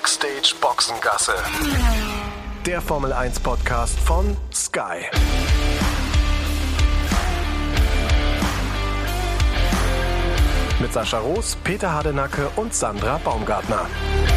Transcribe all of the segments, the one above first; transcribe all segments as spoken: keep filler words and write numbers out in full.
Backstage Boxengasse. Der Formel eins Podcast von Sky. Mit Sascha Roos, Peter Hardenacke und Sandra Baumgartner.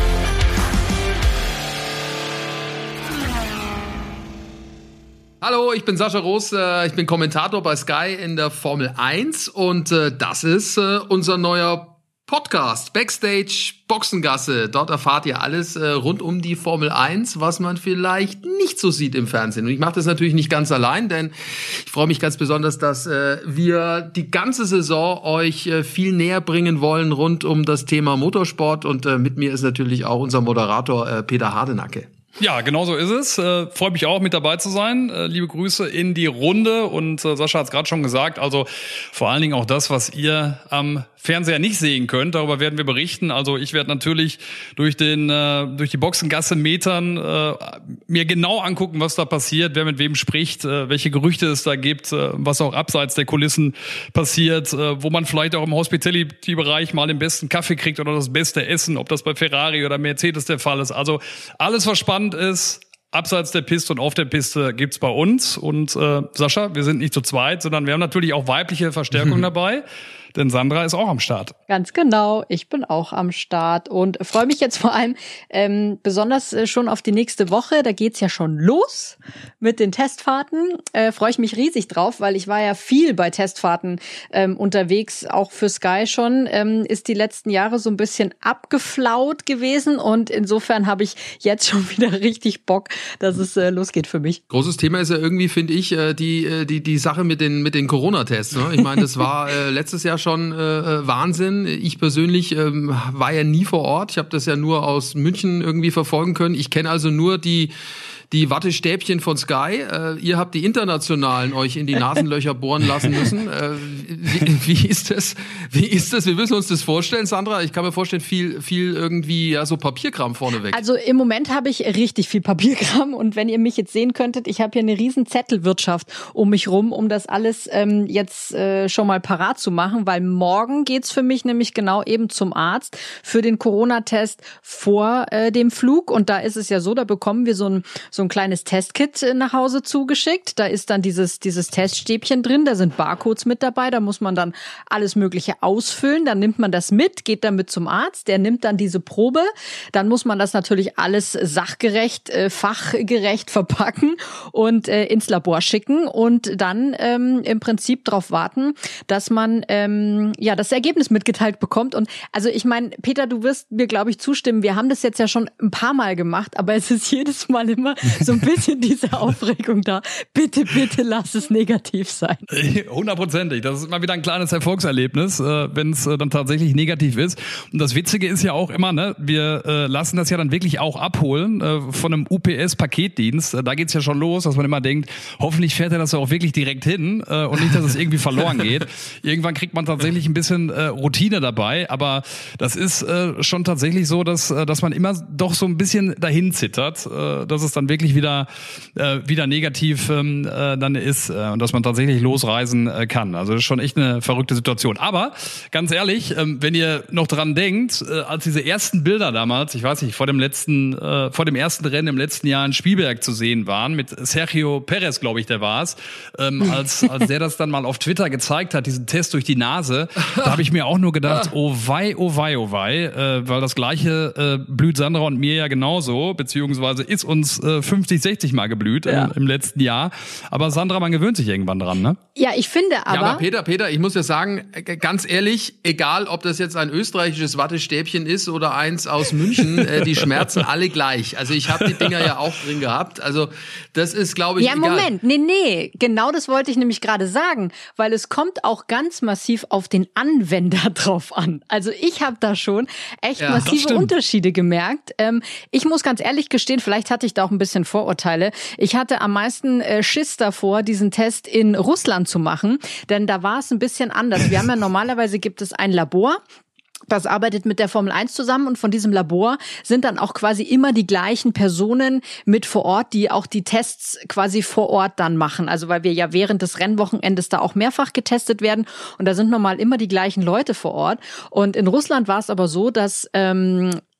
Hallo, ich bin Sascha Roos, ich bin Kommentator bei Sky in der Formel eins und das ist unser neuer Podcast, Backstage Boxengasse. Dort erfahrt ihr alles rund um die Formel eins, was man vielleicht nicht so sieht im Fernsehen. Und ich mache das natürlich nicht ganz allein, denn ich freue mich ganz besonders, dass wir die ganze Saison euch viel näher bringen wollen rund um das Thema Motorsport. Und mit mir ist natürlich auch unser Moderator Peter Hardenacke. Ja, genau so ist es. Äh, freue mich auch, mit dabei zu sein. Äh, liebe Grüße in die Runde. Und äh, Sascha hat es gerade schon gesagt, also vor allen Dingen auch das, was ihr am Fernseher nicht sehen könnt, darüber werden wir berichten. Also ich werde natürlich durch den äh, durch die Boxengasse metern, äh, mir genau angucken, was da passiert, wer mit wem spricht, äh, welche Gerüchte es da gibt, äh, was auch abseits der Kulissen passiert, äh, wo man vielleicht auch im Hospitality-Bereich mal den besten Kaffee kriegt oder das beste Essen, ob das bei Ferrari oder Mercedes der Fall ist. Also alles, was spannend ist, abseits der Piste und auf der Piste gibt's bei uns. Und äh, Sascha, wir sind nicht zu zweit, sondern wir haben natürlich auch weibliche Verstärkung dabei. Denn Sandra ist auch am Start. Ganz genau, ich bin auch am Start und freue mich jetzt vor allem ähm, besonders äh, schon auf die nächste Woche. Da geht's ja schon los mit den Testfahrten. Äh, freue ich mich riesig drauf, weil ich war ja viel bei Testfahrten ähm, unterwegs, auch für Sky schon. Ähm, ist die letzten Jahre so ein bisschen abgeflaut gewesen und insofern habe ich jetzt schon wieder richtig Bock, dass es äh, losgeht für mich. Großes Thema ist ja irgendwie, finde ich, äh, die äh, die die Sache mit den mit den Corona-Tests. Ne? Ich meine, das war äh, letztes Jahr schon äh, Wahnsinn. Ich persönlich ähm, war ja nie vor Ort. Ich habe das ja nur aus München irgendwie verfolgen können. Ich kenne also nur die die Wattestäbchen von Sky. Äh, ihr habt die internationalen euch in die Nasenlöcher bohren lassen müssen. Äh, wie, wie ist das? Wie ist das? Wir müssen uns das vorstellen, Sandra. Ich kann mir vorstellen, viel viel irgendwie ja so Papierkram vorneweg. Also im Moment habe ich richtig viel Papierkram und wenn ihr mich jetzt sehen könntet, ich habe hier eine riesen Zettelwirtschaft um mich rum, um das alles ähm, jetzt äh, schon mal parat zu machen, weil morgen geht's für mich nämlich genau eben zum Arzt für den Corona-Test vor äh, dem Flug und da ist es ja so, da bekommen wir so ein so ein kleines Testkit nach Hause zugeschickt. Da ist dann dieses dieses Teststäbchen drin, da sind Barcodes mit dabei, da muss man dann alles Mögliche ausfüllen, dann nimmt man das mit, geht damit zum Arzt, der nimmt dann diese Probe, dann muss man das natürlich alles sachgerecht, äh, fachgerecht verpacken und äh, ins Labor schicken und dann ähm, im Prinzip darauf warten, dass man ähm, ja das Ergebnis mitgeteilt bekommt. Und also ich meine, Peter, du wirst mir, glaube ich, zustimmen, wir haben das jetzt ja schon ein paar Mal gemacht, aber es ist jedes Mal immer so ein bisschen diese Aufregung da. Bitte, bitte lass es negativ sein. Hundertprozentig. Das ist immer wieder ein kleines Erfolgserlebnis, äh, wenn es äh, dann tatsächlich negativ ist. Und das Witzige ist ja auch immer, ne, wir äh, lassen das ja dann wirklich auch abholen äh, von einem U P S-Paketdienst. Äh, da geht's ja schon los, dass man immer denkt, hoffentlich fährt er das auch wirklich direkt hin äh, und nicht, dass es irgendwie verloren geht. Irgendwann kriegt man tatsächlich ein bisschen äh, Routine dabei, aber das ist äh, schon tatsächlich so, dass äh, dass man immer doch so ein bisschen dahin zittert, äh, dass es dann wirklich wieder äh, wieder negativ ähm, äh, dann ist äh, und dass man tatsächlich losreisen äh, kann. Also das ist schon echt eine verrückte Situation. Aber ganz ehrlich, ähm, wenn ihr noch dran denkt, äh, als diese ersten Bilder damals, ich weiß nicht, vor dem letzten, äh, vor dem ersten Rennen im letzten Jahr in Spielberg zu sehen waren, mit Sergio Perez, glaube ich, der war es, ähm, als als der das dann mal auf Twitter gezeigt hat, diesen Test durch die Nase, da habe ich mir auch nur gedacht, oh wei, oh wei, oh wei, äh, weil das Gleiche äh, blüht Sandra und mir ja genauso, beziehungsweise ist uns äh, fünfzig, sechzig Mal geblüht ja. im, im letzten Jahr. Aber Sandra, man gewöhnt sich irgendwann dran, ne? Ja, ich finde aber... Ja, aber Peter, Peter, ich muss ja sagen, ganz ehrlich, egal ob das jetzt ein österreichisches Wattestäbchen ist oder eins aus München, äh, die schmerzen alle gleich. Also ich habe die Dinger ja auch drin gehabt. Also das ist, glaube ich, ja, egal. Moment, nee, nee, genau das wollte ich nämlich gerade sagen, weil es kommt auch ganz massiv auf den Anwender drauf an. Also ich habe da schon echt ja, massive Unterschiede gemerkt. Ähm, ich muss ganz ehrlich gestehen, vielleicht hatte ich da auch ein bisschen Vorurteile. Ich hatte am meisten äh, Schiss davor, diesen Test in Russland zu machen, denn da war es ein bisschen anders. Wir haben ja normalerweise gibt es ein Labor, das arbeitet mit der Formel eins zusammen und von diesem Labor sind dann auch quasi immer die gleichen Personen mit vor Ort, die auch die Tests quasi vor Ort dann machen. Also weil wir ja während des Rennwochenendes da auch mehrfach getestet werden und da sind normal immer die gleichen Leute vor Ort. Und in Russland war es aber so, dass ähm,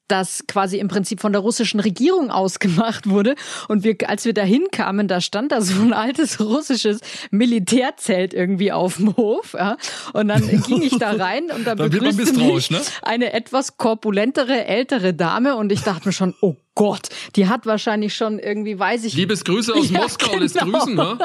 das quasi im Prinzip von der russischen Regierung ausgemacht wurde. Und wir, als wir da hinkamen, da stand da so ein altes russisches Militärzelt irgendwie auf dem Hof. Ja. Und dann ging ich da rein und da begrüßte mich ne? eine etwas korpulentere, ältere Dame. Und ich dachte mir schon, oh Gott, die hat wahrscheinlich schon irgendwie, weiß ich... Liebesgrüße aus ja, Moskau, genau. lässt grüßen, ne?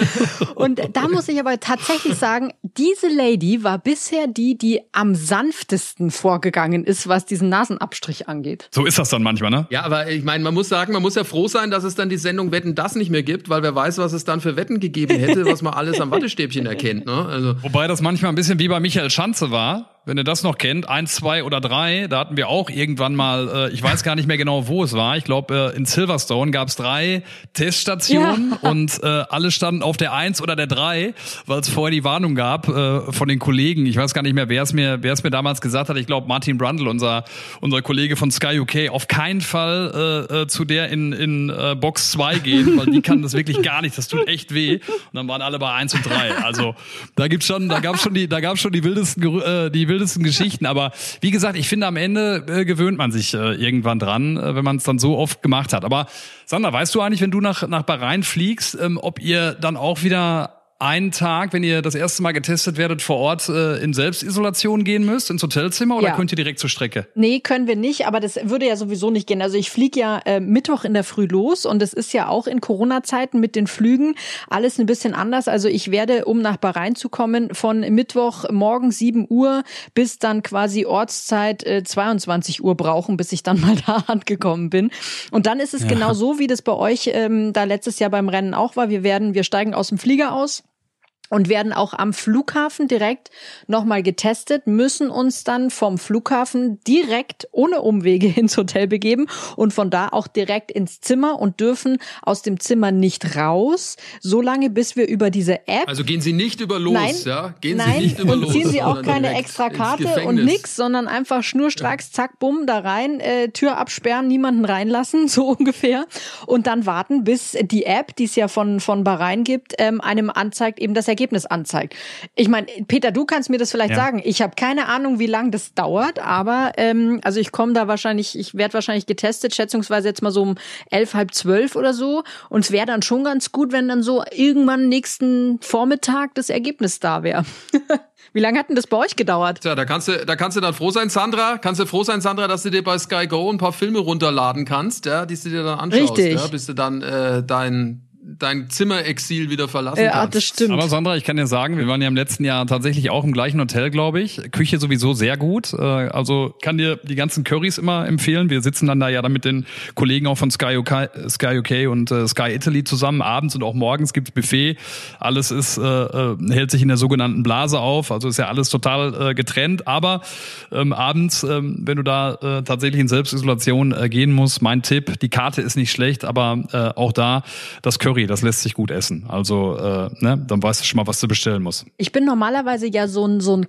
Und da muss ich aber tatsächlich sagen, diese Lady war bisher die, die am sanftesten vorgegangen ist, was diesen Nasenabstrich angeht. So ist das dann manchmal, ne? Ja, aber ich meine, man muss sagen, man muss ja froh sein, dass es dann die Sendung Wetten, das nicht mehr gibt, weil wer weiß, was es dann für Wetten gegeben hätte, was man alles am Wattestäbchen erkennt, ne? Also. Wobei das manchmal ein bisschen wie bei Michael Schanze war. Wenn ihr das noch kennt, eins, zwei oder drei, da hatten wir auch irgendwann mal, äh, ich weiß gar nicht mehr genau, wo es war. Ich glaube, äh, in Silverstone gab es drei Teststationen ja. und äh, alle standen auf der eins oder der drei, weil es vorher die Warnung gab äh, von den Kollegen. Ich weiß gar nicht mehr, wer es mir, wer es mir damals gesagt hat. Ich glaube, Martin Brundle, unser unser Kollege von Sky U K, auf keinen Fall äh, äh, zu der in in äh, Box zwei gehen, weil die kann das wirklich gar nicht. Das tut echt weh. Und dann waren alle bei eins und drei. Also da gibt's schon, da gab's schon die, da gab's schon die wildesten, äh, die wildesten Geschichten, aber wie gesagt, ich finde, am Ende äh, gewöhnt man sich äh, irgendwann dran, äh, wenn man es dann so oft gemacht hat. Aber Sandra, weißt du eigentlich, wenn du nach nach Bahrain fliegst, ähm, ob ihr dann auch wieder einen Tag, wenn ihr das erste Mal getestet werdet, vor Ort äh, in Selbstisolation gehen müsst, ins Hotelzimmer, oder ja. könnt ihr direkt zur Strecke? Nee, können wir nicht, aber das würde ja sowieso nicht gehen. Also ich fliege ja äh, Mittwoch in der Früh los und es ist ja auch in Corona-Zeiten mit den Flügen alles ein bisschen anders. Also ich werde, um nach Bahrain zu kommen, von Mittwoch morgen sieben Uhr bis dann quasi Ortszeit äh, zweiundzwanzig Uhr brauchen, bis ich dann mal da angekommen bin. Und dann ist es ja. genau so, wie das bei euch ähm, da letztes Jahr beim Rennen auch war. Wir werden, wir steigen aus dem Flieger aus und werden auch am Flughafen direkt nochmal getestet, müssen uns dann vom Flughafen direkt ohne Umwege ins Hotel begeben und von da auch direkt ins Zimmer und dürfen aus dem Zimmer nicht raus, solange bis wir über diese App... Also gehen Sie nicht über los, nein, ja? Gehen nein, Sie nicht über und los. ziehen Sie auch keine extra Karte und nix, sondern einfach schnurstracks, zack, bumm, da rein, äh, Tür absperren, niemanden reinlassen, so ungefähr. Und dann warten, bis die App, die es ja von, von Bahrain gibt, ähm, einem anzeigt, eben das Ergebnis Ergebnis anzeigt. Ich meine, Peter, du kannst mir das vielleicht ja. sagen. Ich habe keine Ahnung, wie lange das dauert, aber ähm, also ich komme da wahrscheinlich, ich werde wahrscheinlich getestet, schätzungsweise jetzt mal so um elf, halb zwölf oder so. Und es wäre dann schon ganz gut, wenn dann so irgendwann nächsten Vormittag das Ergebnis da wäre. Wie lange hat denn das bei euch gedauert? Tja, da kannst du, da kannst du dann froh sein, Sandra. Kannst du froh sein, Sandra, dass du dir bei Sky Go ein paar Filme runterladen kannst, ja, die du dir dann anschaust, Richtig. Ja, bis du dann äh, dein dein Zimmerexil wieder verlassen ja, kannst. Ja, das stimmt. Aber Sandra, ich kann dir sagen, wir waren ja im letzten Jahr tatsächlich auch im gleichen Hotel, glaube ich. Küche sowieso sehr gut. Also kann dir die ganzen Currys immer empfehlen. Wir sitzen dann da ja dann mit den Kollegen auch von Sky U K, Sky U K und äh, Sky Italy zusammen. Abends und auch morgens gibt's Buffet. Alles ist äh, hält sich in der sogenannten Blase auf. Also ist ja alles total äh, getrennt. Aber ähm, abends, ähm, wenn du da äh, tatsächlich in Selbstisolation äh, gehen musst, mein Tipp, die Karte ist nicht schlecht, aber äh, auch da das Curry, das lässt sich gut essen. Also, äh, ne, dann weißt du schon mal, was du bestellen musst. Ich bin normalerweise ja so ein so ein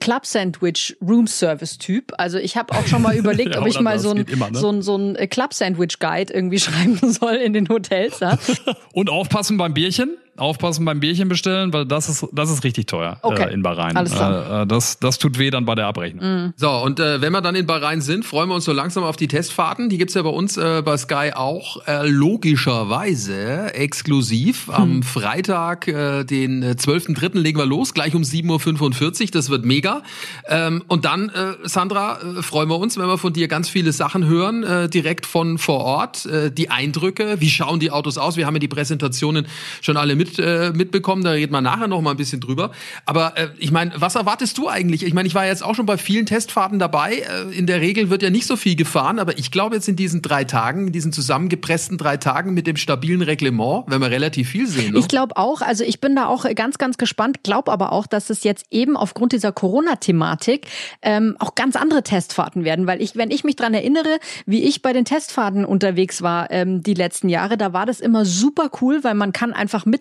Club-Sandwich-Room-Service-Typ. Also ich habe auch schon mal überlegt, ja, ob ich mal so ein, immer, ne? so ein so ein Club-Sandwich-Guide irgendwie schreiben soll in den Hotels. Ja? Und aufpassen beim Bierchen. Aufpassen beim Bierchen bestellen, weil das ist das ist richtig teuer okay. äh, in Bahrain. Alles klar. Äh, das das tut weh dann bei der Abrechnung. Mm. So, und äh, wenn wir dann in Bahrain sind, freuen wir uns so langsam auf die Testfahrten. Die gibt's ja bei uns äh, bei Sky auch äh, logischerweise exklusiv. Hm. Am Freitag, äh, den zwölften dritten legen wir los, gleich um sieben Uhr fünfundvierzig. Das wird mega. Ähm, und dann, äh, Sandra, äh, freuen wir uns, wenn wir von dir ganz viele Sachen hören, äh, direkt von vor Ort. Äh, die Eindrücke, wie schauen die Autos aus? Wir haben ja die Präsentationen schon alle mit Äh, mitbekommen, da reden wir nachher noch mal ein bisschen drüber. Aber äh, ich meine, was erwartest du eigentlich? Ich meine, ich war jetzt auch schon bei vielen Testfahrten dabei. Äh, in der Regel wird ja nicht so viel gefahren, aber ich glaube jetzt in diesen drei Tagen, in diesen zusammengepressten drei Tagen mit dem stabilen Reglement, werden wir relativ viel sehen. Ne? Ich glaube auch, also ich bin da auch ganz, ganz gespannt, glaube aber auch, dass es jetzt eben aufgrund dieser Corona-Thematik ähm, auch ganz andere Testfahrten werden, weil ich, wenn ich mich dran erinnere, wie ich bei den Testfahrten unterwegs war ähm, die letzten Jahre, da war das immer super cool, weil man kann einfach mitten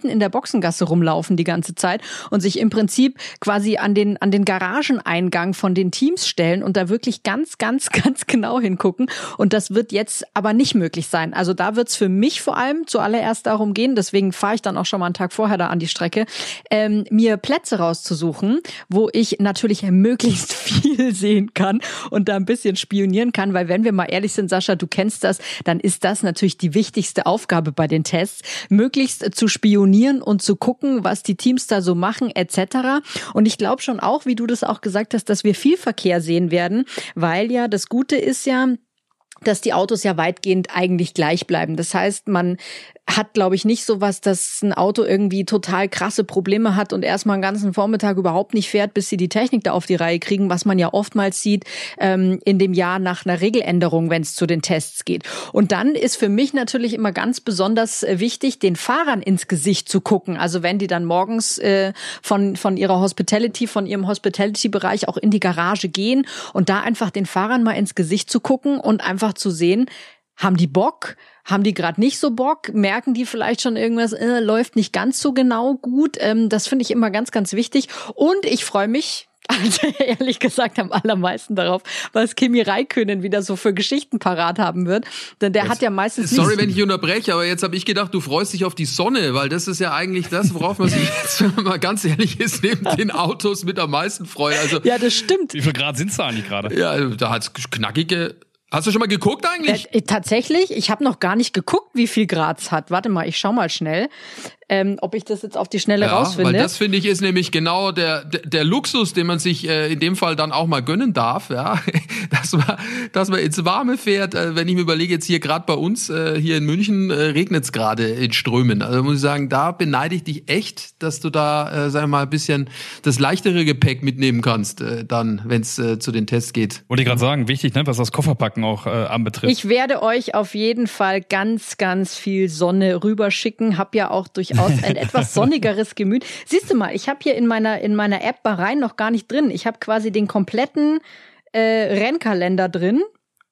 mitten in der Boxengasse rumlaufen die ganze Zeit und sich im Prinzip quasi an den, an den Garageneingang von den Teams stellen und da wirklich ganz, ganz, ganz genau hingucken. Und das wird jetzt aber nicht möglich sein. Also da wird es für mich vor allem zuallererst darum gehen, deswegen fahre ich dann auch schon mal einen Tag vorher da an die Strecke, ähm, mir Plätze rauszusuchen, wo ich natürlich möglichst viel sehen kann und da ein bisschen spionieren kann, weil wenn wir mal ehrlich sind, Sascha, du kennst das, dann ist das natürlich die wichtigste Aufgabe bei den Tests, möglichst zu spionieren und zu gucken, was die Teams da so machen et cetera. Und ich glaube schon auch, wie du das auch gesagt hast, dass wir viel Verkehr sehen werden, weil ja das Gute ist ja, dass die Autos ja weitgehend eigentlich gleich bleiben. Das heißt, man hat, glaube ich, nicht sowas, dass ein Auto irgendwie total krasse Probleme hat und erstmal einen ganzen Vormittag überhaupt nicht fährt, bis sie die Technik da auf die Reihe kriegen, was man ja oftmals sieht ähm, in dem Jahr nach einer Regeländerung, wenn es zu den Tests geht. Und dann ist für mich natürlich immer ganz besonders wichtig, den Fahrern ins Gesicht zu gucken. Also wenn die dann morgens äh, von von ihrer Hospitality, von ihrem Hospitality-Bereich auch in die Garage gehen und da einfach den Fahrern mal ins Gesicht zu gucken und einfach zu sehen, haben die Bock? Haben die gerade nicht so Bock? Merken die vielleicht schon irgendwas, äh, läuft nicht ganz so genau gut? Ähm, das finde ich immer ganz, ganz wichtig. Und ich freue mich, also ehrlich gesagt am allermeisten darauf, was Kimi Räikkönen wieder so für Geschichten parat haben wird. Denn der jetzt, hat ja meistens Sorry, wenn ich unterbreche, aber jetzt habe ich gedacht, du freust dich auf die Sonne, weil das ist ja eigentlich das, worauf man sich jetzt, wenn man mal ganz ehrlich ist, neben den Autos mit am meisten freut. Also, ja, das stimmt. Wie viel Grad sind es da eigentlich gerade? Ja, da hat's knackige... Hast du schon mal geguckt eigentlich? Äh, tatsächlich, ich habe noch gar nicht geguckt, wie viel Grad es hat. Warte mal, ich schau mal schnell, ähm, ob ich das jetzt auf die Schnelle ja, rausfinde. Weil das, finde ich, ist nämlich genau der, der, der Luxus, den man sich äh, in dem Fall dann auch mal gönnen darf, ja, dass man, dass man ins Warme fährt. Äh, wenn ich mir überlege, jetzt hier gerade bei uns, äh, hier in München, äh, regnet es gerade in Strömen. Also muss ich sagen, da beneide ich dich echt, dass du da, äh, sag ich mal, ein bisschen das leichtere Gepäck mitnehmen kannst, äh, dann, wenn es äh, zu den Tests geht. Wollte ich gerade sagen, wichtig, ne, was das Kofferpacken auch äh, anbetrifft. Ich werde euch auf jeden Fall ganz, ganz viel Sonne rüberschicken. Hab ja auch durchaus ein etwas sonnigeres Gemüt. Siehst du mal, ich habe hier in meiner in meiner App Bahrain noch gar nicht drin. Ich habe quasi den kompletten äh, Rennkalender drin.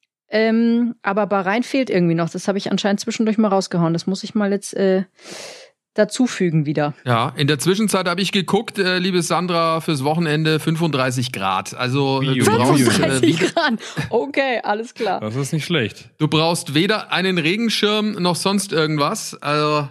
Ähm, aber Bahrain fehlt irgendwie noch. Das habe ich anscheinend zwischendurch mal rausgehauen. Das muss ich mal jetzt äh, dazufügen wieder. Ja, in der Zwischenzeit habe ich geguckt, äh, liebe Sandra, fürs Wochenende fünfunddreißig Grad. Also äh, du brauchst fünfunddreißig äh, Grad. Okay, alles klar. Das ist nicht schlecht. Du brauchst weder einen Regenschirm noch sonst irgendwas. Also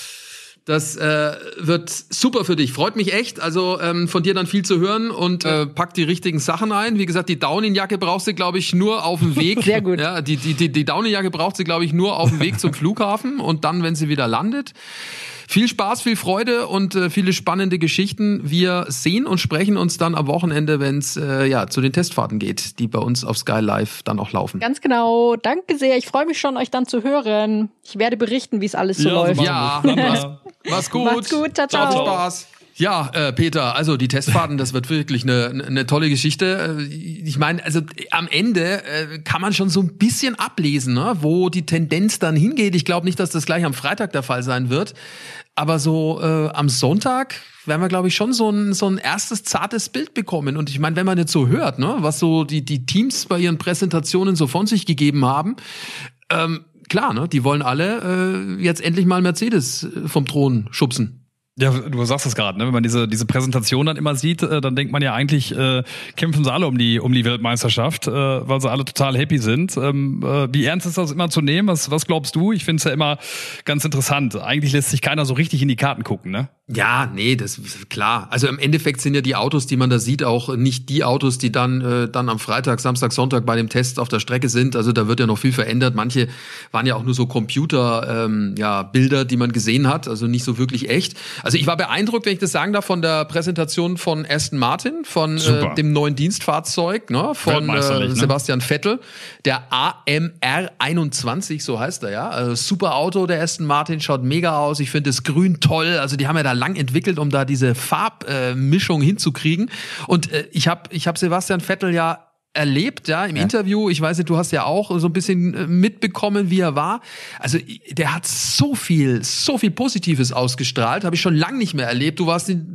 das äh, wird super für dich. Freut mich echt. Also ähm, von dir dann viel zu hören und äh, pack die richtigen Sachen ein. Wie gesagt, die Daunenjacke brauchst du, glaube ich, nur auf dem Weg. Sehr gut. Ja, die die die, die Daunenjacke braucht sie, glaube ich, nur auf dem Weg zum Flughafen und dann, wenn sie wieder landet. Viel Spaß, viel Freude und äh, viele spannende Geschichten. Wir sehen und sprechen uns dann am Wochenende, wenn es äh, ja zu den Testfahrten geht, die bei uns auf Sky Live dann auch laufen. Ganz genau. Danke sehr. Ich freue mich schon, euch dann zu hören. Ich werde berichten, wie es alles so ja, läuft. Ja, mach's, mach's gut. Macht's gut. Ciao, ciao. Ciao, Spaß. Ja, äh, Peter, also die Testfahrten, das wird wirklich eine, eine tolle Geschichte. Ich meine, also am Ende äh, kann man schon so ein bisschen ablesen, ne, wo die Tendenz dann hingeht. Ich glaube nicht, dass das gleich am Freitag der Fall sein wird. Aber so äh, am Sonntag werden wir, glaube ich, schon so ein, so ein erstes zartes Bild bekommen. Und ich meine, wenn man jetzt so hört, ne, was so die, die Teams bei ihren Präsentationen so von sich gegeben haben, ähm, klar, ne, die wollen alle äh, jetzt endlich mal Mercedes vom Thron schubsen. Ja, du sagst es gerade, ne? Wenn man diese diese Präsentation dann immer sieht, äh, dann denkt man ja eigentlich, äh, kämpfen sie alle um die um die Weltmeisterschaft, äh, weil sie alle total happy sind. Ähm, äh, wie ernst ist das immer zu nehmen? Was was glaubst du? Ich finde es ja immer ganz interessant. Eigentlich lässt sich keiner so richtig in die Karten gucken, ne? Ja, nee, das ist klar. Also im Endeffekt sind ja die Autos, die man da sieht, auch nicht die Autos, die dann äh, dann am Freitag, Samstag, Sonntag bei dem Test auf der Strecke sind. Also da wird ja noch viel verändert. Manche waren ja auch nur so Computer, ähm, ja, Bilder, die man gesehen hat, also nicht so wirklich echt. Also ich war beeindruckt, wenn ich das sagen darf, von der Präsentation von Aston Martin, von äh, dem neuen Dienstfahrzeug, ne, von äh, Sebastian ne? Vettel, der A M R einundzwanzig, so heißt er, ja. Also super Auto, der Aston Martin, schaut mega aus. Ich finde das Grün toll. Also die haben ja da lang entwickelt, um da diese Farbmischung äh, hinzukriegen. Und äh, ich habe ich hab Sebastian Vettel ja erlebt, ja, im ja. Interview. Ich weiß nicht, du hast ja auch so ein bisschen mitbekommen, wie er war. Also der hat so viel, so viel Positives ausgestrahlt. Habe ich schon lange nicht mehr erlebt. Du warst in,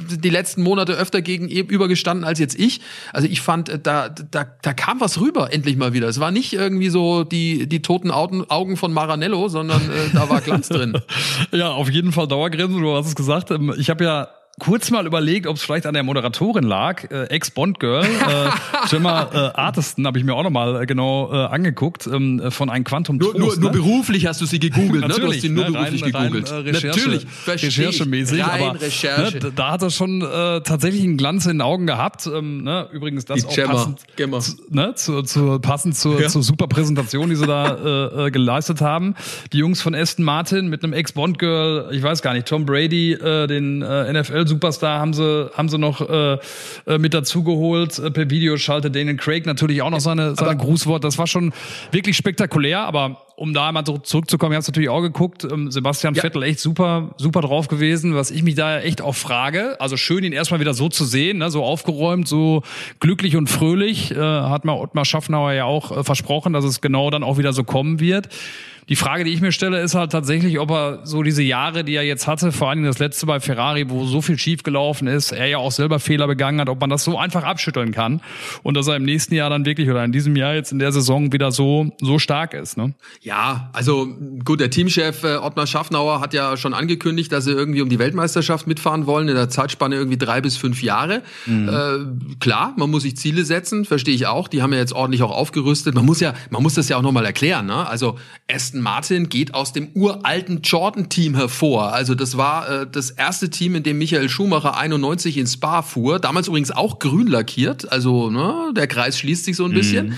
die letzten Monate öfter gegenüber gestanden als jetzt ich. Also ich fand, da, da, da kam was rüber, endlich mal wieder. Es war nicht irgendwie so die, die toten Augen von Maranello, sondern äh, da war Glanz drin. Ja, auf jeden Fall Dauergrinsen, du hast es gesagt. Ich habe ja kurz mal überlegt, ob es vielleicht an der Moderatorin lag. Äh, Ex-Bond-Girl, äh, Gemma äh, Artiston habe ich mir auch nochmal äh, genau äh, angeguckt, ähm, von einem Quantum Trost. Nur, nur, ne? nur beruflich hast du sie gegoogelt, ne? Du hast sie nur ne? beruflich rein, gegoogelt. Rein, äh, Recherche, Natürlich, recherchemäßig. Rein aber Recherche. Ne, da hat er schon äh, tatsächlich einen Glanz in den Augen gehabt. Ähm, ne? Übrigens das die auch Gemma. passend, Gemma. zu, ne? zu, zu, passend zur, ja. zur super Präsentation, die sie da äh, geleistet haben. Die Jungs von Aston Martin mit einem Ex-Bond-Girl, ich weiß gar nicht, Tom Brady, äh, den äh, N F L-Superstar, haben sie haben sie noch äh, mit dazu geholt. Äh, per Videoschalte Daniel Craig natürlich auch noch seine, seine Grußwort. Das war schon wirklich spektakulär, aber um da mal zurückzukommen, ich habe es natürlich auch geguckt, ähm, Sebastian ja. Vettel echt super super drauf gewesen, was ich mich da echt auch frage. Also schön, ihn erstmal wieder so zu sehen, ne? So aufgeräumt, so glücklich und fröhlich. Äh, hat mal Ottmar Schaffnauer ja auch äh, versprochen, dass es genau dann auch wieder so kommen wird. Die Frage, die ich mir stelle, ist halt tatsächlich, ob er so diese Jahre, die er jetzt hatte, vor allem das letzte bei Ferrari, wo so viel schief gelaufen ist, er ja auch selber Fehler begangen hat, ob man das so einfach abschütteln kann und dass er im nächsten Jahr dann wirklich oder in diesem Jahr jetzt in der Saison wieder so so stark ist, ne? Ja, also gut, der Teamchef äh, Ottmar Schaffnauer hat ja schon angekündigt, dass sie irgendwie um die Weltmeisterschaft mitfahren wollen, in der Zeitspanne irgendwie drei bis fünf Jahre. Mhm. Äh, klar, man muss sich Ziele setzen, verstehe ich auch. Die haben ja jetzt ordentlich auch aufgerüstet. Man muss ja, man muss das ja auch nochmal erklären, ne? Also Aston Martin geht aus dem uralten Jordan-Team hervor. Also das war äh, das erste Team, in dem Michael Schumacher einundneunzig in Spa fuhr. Damals übrigens auch grün lackiert. Also ne, der Kreis schließt sich so ein bisschen. Mhm.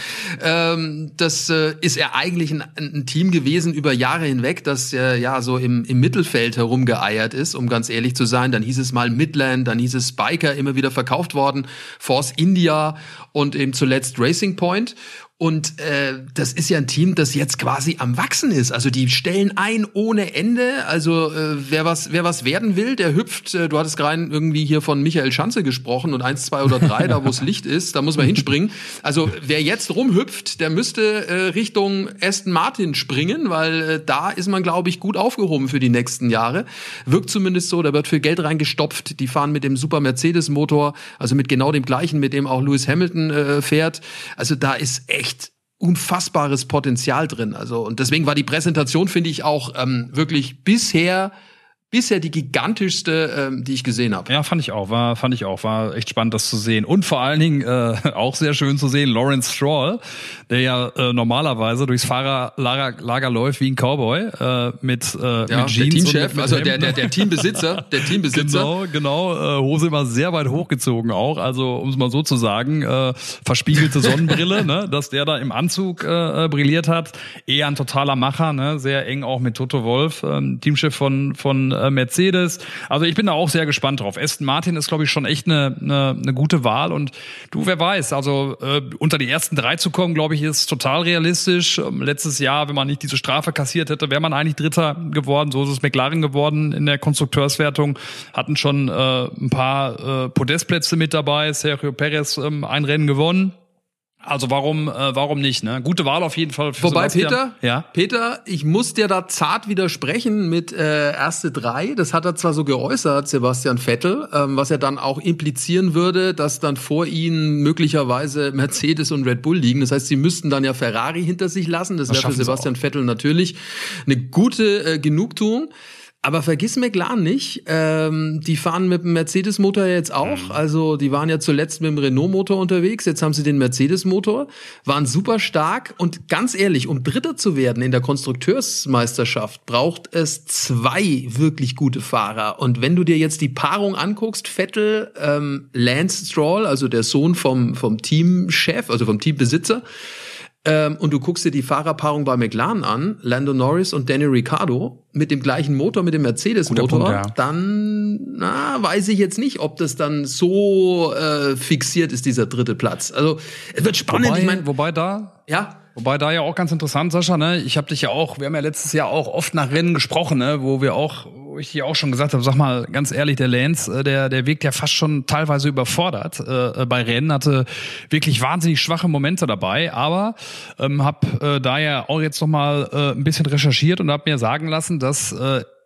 Ähm, das äh, ist ja eigentlich ein, ein Team gewesen über Jahre hinweg, das äh, ja so im, im Mittelfeld herumgeeiert ist, um ganz ehrlich zu sein. Dann hieß es mal Midland, dann hieß es Spiker, immer wieder verkauft worden. Force India und eben zuletzt Racing Point. Und äh, das ist ja ein Team, das jetzt quasi am Wachsen ist. Also die stellen ein ohne Ende. Also äh, wer was wer was werden will, der hüpft. Äh, du hattest gerade irgendwie hier von Michael Schanze gesprochen und eins, zwei oder drei, da wo es Licht ist, da muss man hinspringen. Also wer jetzt rumhüpft, der müsste äh, Richtung Aston Martin springen, weil äh, da ist man, glaube ich, gut aufgehoben für die nächsten Jahre. Wirkt zumindest so, da wird viel Geld reingestopft. Die fahren mit dem Super Mercedes-Motor, also mit genau dem gleichen, mit dem auch Lewis Hamilton äh, fährt. Also da ist echt unfassbares Potenzial drin. Also und deswegen war die Präsentation, finde ich, auch ähm, wirklich bisher bisher die gigantischste, ähm, die ich gesehen habe. Ja, fand ich auch, war fand ich auch, war echt spannend, das zu sehen. Und vor allen Dingen äh, auch sehr schön zu sehen, Lawrence Stroll, der ja äh, normalerweise durchs Fahrerlager Lager läuft wie ein Cowboy äh, mit, äh, ja, mit Jeans. Der Teamchef, und mit also der, der der Teambesitzer, der Teambesitzer. Genau, genau, äh, Hose immer sehr weit hochgezogen auch, also um es mal so zu sagen, äh, verspiegelte Sonnenbrille, ne, dass der da im Anzug äh, brilliert hat, eher ein totaler Macher, ne, sehr eng auch mit Toto Wolff, äh, Teamchef von von Mercedes. Also ich bin da auch sehr gespannt drauf. Aston Martin ist, glaube ich, schon echt eine, eine, eine gute Wahl. Und du, wer weiß, also äh, unter die ersten drei zu kommen, glaube ich, ist total realistisch. Ähm, letztes Jahr, wenn man nicht diese Strafe kassiert hätte, wäre man eigentlich Dritter geworden. So ist es McLaren geworden in der Konstrukteurswertung. Hatten schon äh, ein paar äh, Podestplätze mit dabei. Sergio Perez ähm, ein Rennen gewonnen. Also warum äh, warum nicht, ne? Gute Wahl auf jeden Fall für Wobei, Sebastian. Peter, ja? Peter, ich muss dir da zart widersprechen mit äh, erste drei. Das hat er zwar so geäußert, Sebastian Vettel, ähm, was ja dann auch implizieren würde, dass dann vor ihnen möglicherweise Mercedes und Red Bull liegen. Das heißt, sie müssten dann ja Ferrari hinter sich lassen. Das, das wäre für Sebastian Vettel natürlich eine gute äh, Genugtuung. Aber vergiss McLaren nicht, ähm, die fahren mit dem Mercedes-Motor jetzt auch. Mhm. Also die waren ja zuletzt mit dem Renault-Motor unterwegs, jetzt haben sie den Mercedes-Motor, waren super stark. Und ganz ehrlich, um Dritter zu werden in der Konstrukteursmeisterschaft, braucht es zwei wirklich gute Fahrer. Und wenn du dir jetzt die Paarung anguckst, Vettel, ähm, Lance Stroll, also der Sohn vom, vom Teamchef, also vom Teambesitzer, Ähm, und du guckst dir die Fahrerpaarung bei McLaren an, Lando Norris und Daniel Ricciardo, mit dem gleichen Motor, mit dem Mercedes-Motor, Punkt, ja. Dann na, weiß ich jetzt nicht, ob das dann so äh, fixiert ist, dieser dritte Platz. Also es wird spannend. Wobei, ich mein, wobei da... Ja. Wobei da ja auch ganz interessant, Sascha, ne? Ich habe dich ja auch, wir haben ja letztes Jahr auch oft nach Rennen gesprochen, ne? Wo wir auch, wo ich dir auch schon gesagt habe, sag mal ganz ehrlich, der Lance, der der wirkt ja fast schon teilweise überfordert äh, bei Rennen, hatte wirklich wahnsinnig schwache Momente dabei, aber ähm, habe äh, da ja auch jetzt noch mal äh, ein bisschen recherchiert und habe mir sagen lassen, dass äh,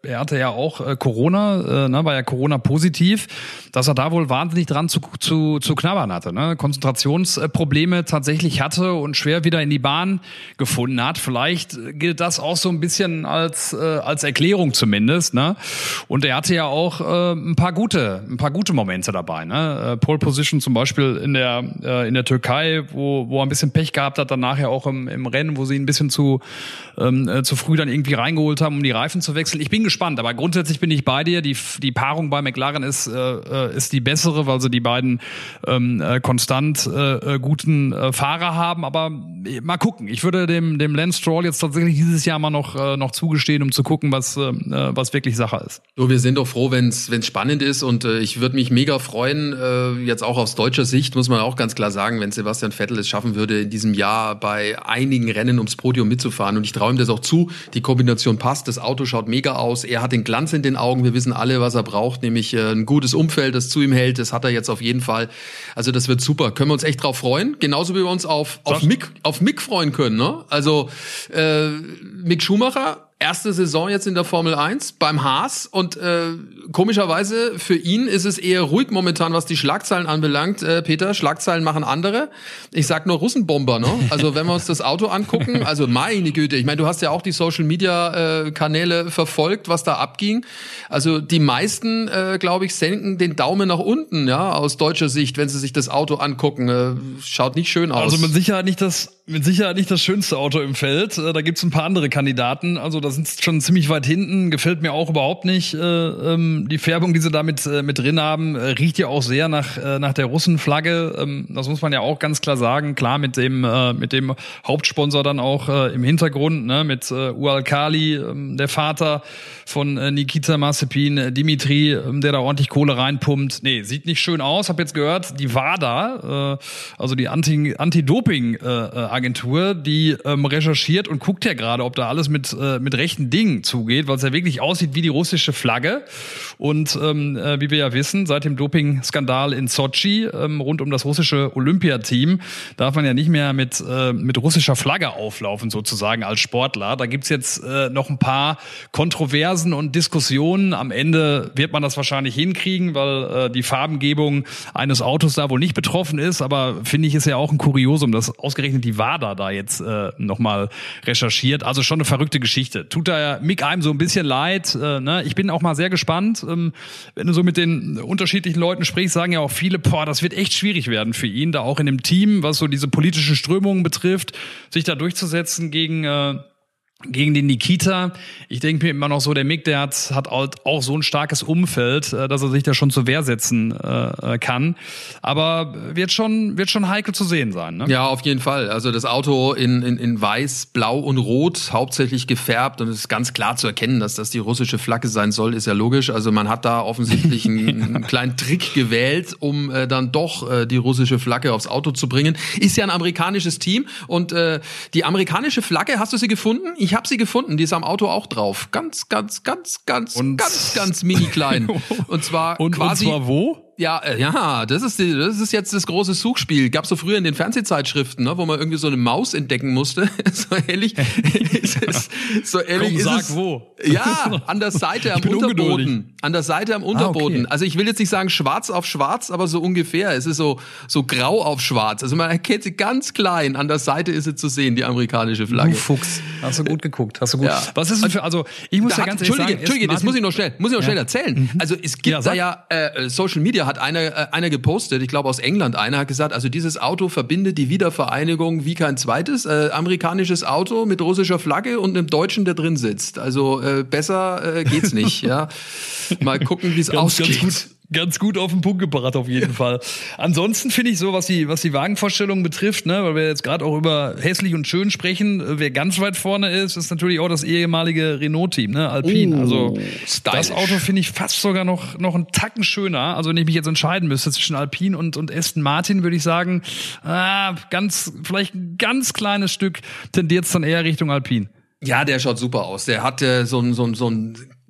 er hatte ja auch äh, Corona, äh, ne, war ja Corona-positiv, dass er da wohl wahnsinnig dran zu, zu, zu knabbern hatte, ne? Konzentrationsprobleme tatsächlich hatte und schwer wieder in die Bahn gefunden hat. Vielleicht gilt das auch so ein bisschen als äh, als Erklärung zumindest, ne? Und er hatte ja auch äh, ein paar gute, ein paar gute Momente dabei, ne? Äh, Pole Position zum Beispiel in der äh, in der Türkei, wo wo er ein bisschen Pech gehabt hat, dann nachher auch im im Rennen, wo sie ihn ein bisschen zu ähm, äh, zu früh dann irgendwie reingeholt haben, um die Reifen zu wechseln. Ich bin gespannt, aber grundsätzlich bin ich bei dir. Die die Paarung bei McLaren ist äh, ist die bessere, weil sie die beiden ähm, äh, konstant äh, guten äh, Fahrer haben. Aber mal gucken. Ich würde dem dem Lance Stroll jetzt tatsächlich dieses Jahr mal noch äh, noch zugestehen, um zu gucken, was äh, was wirklich Sache ist. So, wir sind doch froh, wenn es wenn es spannend ist, und äh, ich würde mich mega freuen, äh, jetzt auch aus deutscher Sicht, muss man auch ganz klar sagen, wenn Sebastian Vettel es schaffen würde, in diesem Jahr bei einigen Rennen ums Podium mitzufahren, und ich traue ihm das auch zu. Die Kombination passt, das Auto schaut mega aus, er hat den Glanz in den Augen, wir wissen alle, was er braucht, nämlich äh, ein gutes Umfeld, das zu ihm hält, das hat er jetzt auf jeden Fall. Also das wird super, können wir uns echt drauf freuen, genauso wie wir uns auf auf Mick, auf Mick freuen können, ne? Also äh, Mick Schumacher, erste Saison jetzt in der Formel eins beim Haas, und äh, komischerweise für ihn ist es eher ruhig momentan, was die Schlagzeilen anbelangt. Äh, Peter, Schlagzeilen machen andere. Ich sag nur Russenbomber, ne? Also wenn wir uns das Auto angucken, also meine Güte, ich meine, du hast ja auch die Social-Media-Kanäle äh, verfolgt, was da abging. Also die meisten, äh, glaube ich, senken den Daumen nach unten, ja, aus deutscher Sicht, wenn sie sich das Auto angucken. Äh, schaut nicht schön aus. Also mit Sicherheit nicht das mit Sicherheit nicht das schönste Auto im Feld. Da gibt's ein paar andere Kandidaten. Also da sind schon ziemlich weit hinten. Gefällt mir auch überhaupt nicht. Äh, ähm, die Färbung, die sie da mit, äh, mit drin haben, äh, riecht ja auch sehr nach äh, nach der Russenflagge. Ähm, das muss man ja auch ganz klar sagen. Klar, mit dem äh, mit dem Hauptsponsor dann auch äh, im Hintergrund, ne, mit äh, Uralkali, äh, der Vater von äh, Nikita Mazepin, äh, Dimitri, äh, der da ordentlich Kohle reinpumpt. Nee, sieht nicht schön aus. Hab jetzt gehört, die WADA, äh, also die Anti- Anti-Doping äh, Agentur, die ähm, recherchiert und guckt ja gerade, ob da alles mit äh, mit rechten Dingen zugeht, weil es ja wirklich aussieht wie die russische Flagge. Und ähm, äh, wie wir ja wissen, seit dem Doping-Skandal in Sochi ähm, rund um das russische Olympiateam darf man ja nicht mehr mit äh, mit russischer Flagge auflaufen, sozusagen als Sportler. Da gibt's jetzt äh, noch ein paar Kontroversen und Diskussionen. Am Ende wird man das wahrscheinlich hinkriegen, weil äh, die Farbengebung eines Autos da wohl nicht betroffen ist. Aber finde ich, ist ja auch ein Kuriosum, dass ausgerechnet die WADA da jetzt äh, nochmal recherchiert. Also schon eine verrückte Geschichte. Tut da Mick einem so ein bisschen leid. Äh, ne? Ich bin auch mal sehr gespannt. Ähm, wenn du so mit den unterschiedlichen Leuten sprichst, sagen ja auch viele, boah, das wird echt schwierig werden für ihn, da auch in dem Team, was so diese politischen Strömungen betrifft, sich da durchzusetzen gegen äh, gegen den Nikita. Ich denke mir immer noch so, der Mick, der hat, hat auch so ein starkes Umfeld, dass er sich da schon zur Wehr setzen äh, kann. Aber wird schon, wird schon heikel zu sehen sein, ne? Ja, auf jeden Fall. Also das Auto in, in, in weiß, blau und rot, hauptsächlich gefärbt, und es ist ganz klar zu erkennen, dass das die russische Flagge sein soll, ist ja logisch. Also man hat da offensichtlich einen, einen kleinen Trick gewählt, um äh, dann doch äh, die russische Flagge aufs Auto zu bringen. Ist ja ein amerikanisches Team, und äh, die amerikanische Flagge, hast du sie gefunden? Ich habe sie gefunden, die ist am Auto auch drauf. Ganz, ganz, ganz, ganz, und ganz, ganz mini klein. Und zwar und, quasi. Und zwar wo? Ja, äh, ja, das ist die, das ist jetzt das große Suchspiel. Gab's so früher in den Fernsehzeitschriften, ne, wo man irgendwie so eine Maus entdecken musste. So ähnlich ist es. So ähnlich Komm, ist sag es. Wo? Ja, an der Seite am Unterboden. Ungeduldig. An der Seite am Unterboden. Ah, okay. Also ich will jetzt nicht sagen schwarz auf schwarz, aber so ungefähr. Es ist so so grau auf schwarz. Also man erkennt sie ganz klein. An der Seite ist sie zu sehen, die amerikanische Flagge. Du Fuchs. Hast du gut geguckt. Hast du gut. Ja. Was ist denn für, also ich muss da ja ganz hat, ehrlich sagen. Entschuldige, das muss ich noch schnell, muss ich noch ja. schnell erzählen. Mhm. Also es gibt ja, da ja, äh, Social Media hat einer, äh, einer gepostet, ich glaube aus England, einer hat gesagt, also dieses Auto verbindet die Wiedervereinigung wie kein zweites, äh, amerikanisches Auto mit russischer Flagge und einem Deutschen, der drin sitzt. Also äh, besser äh, geht's nicht, ja. Mal gucken, wie es ausgeht. Ganz gut. Ganz gut auf den Punkt gebracht, auf jeden Fall. Ansonsten finde ich so, was die, was die Wagenvorstellung betrifft, ne, weil wir jetzt gerade auch über hässlich und schön sprechen, wer ganz weit vorne ist, ist natürlich auch das ehemalige Renault-Team, ne, Alpine. Oh, also stylisch. Das Auto finde ich fast sogar noch, noch einen Tacken schöner. Also wenn ich mich jetzt entscheiden müsste zwischen Alpine und, und Aston Martin, würde ich sagen, ah, ganz, vielleicht ein ganz kleines Stück tendiert es dann eher Richtung Alpine. Ja, der schaut super aus. Der hat äh, so ein, so ein, so ein